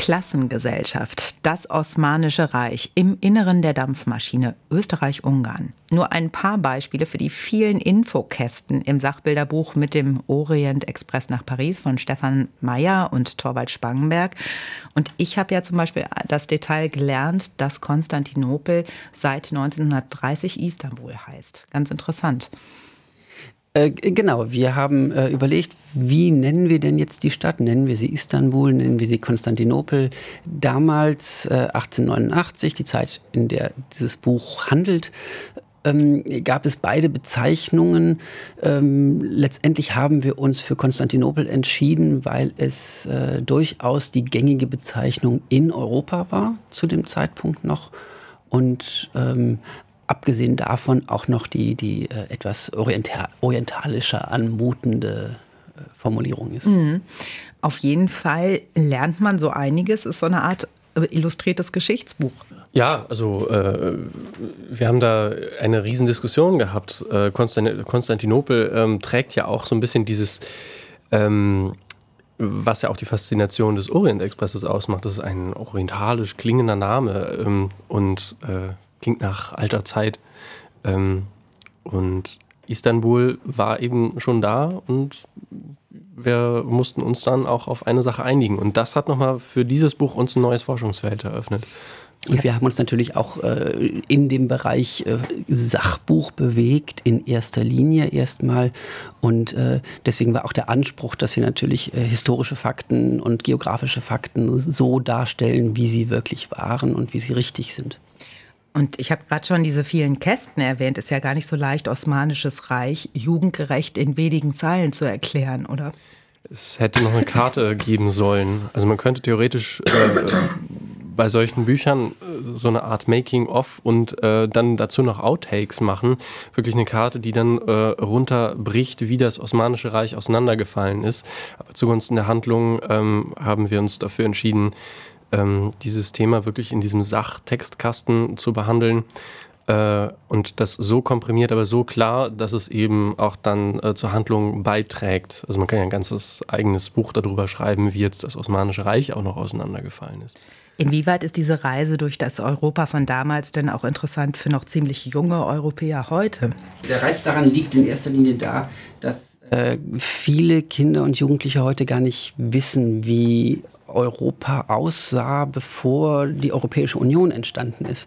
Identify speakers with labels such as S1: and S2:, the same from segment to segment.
S1: Klassengesellschaft, das Osmanische Reich im Inneren der Dampfmaschine Österreich-Ungarn. Nur ein paar Beispiele für die vielen Infokästen im Sachbilderbuch mit dem Orient-Express nach Paris von Stefan Meyer und Thorwald Spangenberg. Und ich habe ja zum Beispiel das Detail gelernt, dass Konstantinopel seit 1930 Istanbul heißt. Ganz interessant.
S2: Genau, wir haben überlegt, wie nennen wir denn jetzt die Stadt? Nennen wir sie Istanbul, nennen wir sie Konstantinopel? Damals, 1889, die Zeit, in der dieses Buch handelt, gab es beide Bezeichnungen. Letztendlich haben wir uns für Konstantinopel entschieden, weil es durchaus die gängige Bezeichnung in Europa war, zu dem Zeitpunkt noch. Und abgesehen davon auch noch die etwas orientalischer anmutende Formulierung ist.
S1: Auf jeden Fall lernt man so einiges. Ist so eine Art illustriertes Geschichtsbuch.
S3: Ja, also wir haben da eine Riesendiskussion gehabt. Konstantinopel trägt ja auch so ein bisschen dieses, was ja auch die Faszination des Orient-Expresses ausmacht. Das ist ein orientalisch klingender Name und klingt nach alter Zeit. Und Istanbul war eben schon da und wir mussten uns dann auch auf eine Sache einigen. Und das hat nochmal für dieses Buch uns ein neues Forschungsfeld eröffnet.
S2: Und wir haben uns natürlich auch in dem Bereich Sachbuch bewegt, in erster Linie erstmal. Und deswegen war auch der Anspruch, dass wir natürlich historische Fakten und geografische Fakten so darstellen, wie sie wirklich waren und wie sie richtig sind.
S1: Und ich habe gerade schon diese vielen Kästen erwähnt. Ist ja gar nicht so leicht, Osmanisches Reich jugendgerecht in wenigen Zeilen zu erklären, oder?
S3: Es hätte noch eine Karte geben sollen. Also man könnte theoretisch bei solchen Büchern so eine Art Making-of und dann dazu noch Outtakes machen. Wirklich eine Karte, die dann runterbricht, wie das Osmanische Reich auseinandergefallen ist. Aber zugunsten der Handlung haben wir uns dafür entschieden, dieses Thema wirklich in diesem Sachtextkasten zu behandeln und das so komprimiert, aber so klar, dass es eben auch dann zur Handlung beiträgt. Also man kann ja ein ganzes eigenes Buch darüber schreiben, wie jetzt das Osmanische Reich auch noch auseinandergefallen ist.
S1: Inwieweit ist diese Reise durch das Europa von damals denn auch interessant für noch ziemlich junge Europäer heute?
S2: Der Reiz daran liegt in erster Linie da, dass viele Kinder und Jugendliche heute gar nicht wissen, wie Europa aussah, bevor die Europäische Union entstanden ist.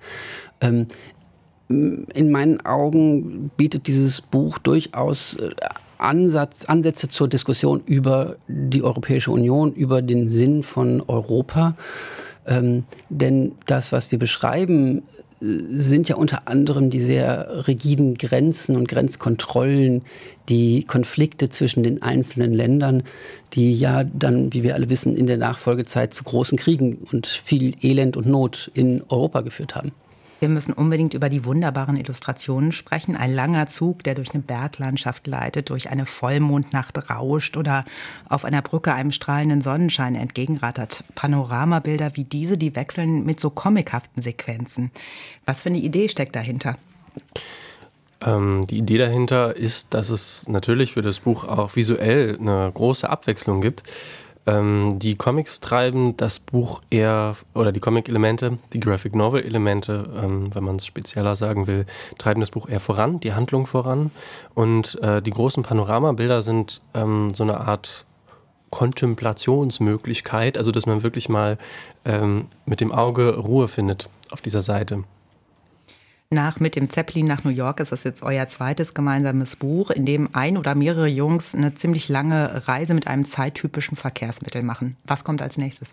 S2: In meinen Augen bietet dieses Buch durchaus Ansätze zur Diskussion über die Europäische Union, über den Sinn von Europa. Denn das, was wir beschreiben, sind ja unter anderem die sehr rigiden Grenzen und Grenzkontrollen, die Konflikte zwischen den einzelnen Ländern, die ja dann, wie wir alle wissen, in der Nachfolgezeit zu großen Kriegen und viel Elend und Not in Europa geführt haben.
S1: Wir müssen unbedingt über die wunderbaren Illustrationen sprechen. Ein langer Zug, der durch eine Berglandschaft gleitet, durch eine Vollmondnacht rauscht oder auf einer Brücke einem strahlenden Sonnenschein entgegenrattert. Panoramabilder wie diese, die wechseln mit so comichaften Sequenzen. Was für eine Idee steckt dahinter?
S3: Die Idee dahinter ist, dass es natürlich für das Buch auch visuell eine große Abwechslung gibt. Die Comics treiben das Buch eher, oder die Comic-Elemente, die Graphic-Novel-Elemente, wenn man es spezieller sagen will, treiben das Buch eher voran, die Handlung voran. Und die großen Panoramabilder sind so eine Art Kontemplationsmöglichkeit, also dass man wirklich mal mit dem Auge Ruhe findet auf dieser Seite.
S1: Nach Mit dem Zeppelin nach New York ist das jetzt euer zweites gemeinsames Buch, in dem ein oder mehrere Jungs eine ziemlich lange Reise mit einem zeittypischen Verkehrsmittel machen. Was kommt als nächstes?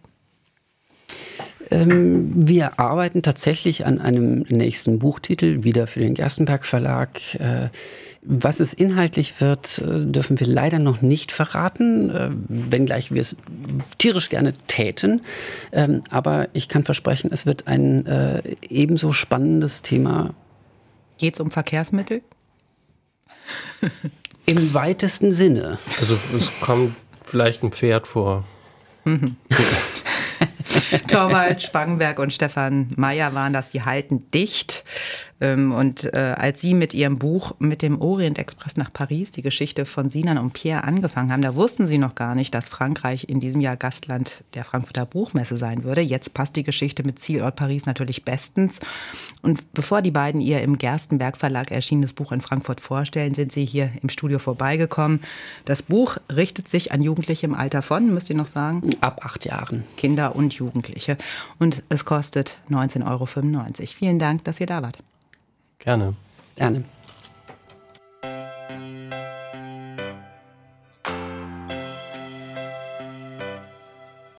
S2: Wir arbeiten tatsächlich an einem nächsten Buchtitel, wieder für den Gerstenberg Verlag. Was es inhaltlich wird, dürfen wir leider noch nicht verraten, wenngleich wir es tierisch gerne täten. Aber ich kann versprechen, es wird ein ebenso spannendes Thema.
S1: Geht es um Verkehrsmittel?
S2: Im weitesten Sinne.
S3: Also es kommt vielleicht ein Pferd vor.
S1: Thorwald Spangenberg und Stefan Meyer waren das, die halten dicht. Und als Sie mit Ihrem Buch mit dem Orient Express nach Paris, die Geschichte von Sinan und Pierre, angefangen haben, da wussten Sie noch gar nicht, dass Frankreich in diesem Jahr Gastland der Frankfurter Buchmesse sein würde. Jetzt passt die Geschichte mit Zielort Paris natürlich bestens. Und bevor die beiden ihr im Gerstenberg Verlag erschienenes Buch in Frankfurt vorstellen, sind Sie hier im Studio vorbeigekommen. Das Buch richtet sich an Jugendliche im Alter von, müsst ihr noch sagen?
S2: Ab 8 Jahren.
S1: Kinder und Jugendliche. Und es kostet 19,95 €. Vielen Dank, dass ihr da wart.
S3: Gerne.
S2: Gerne.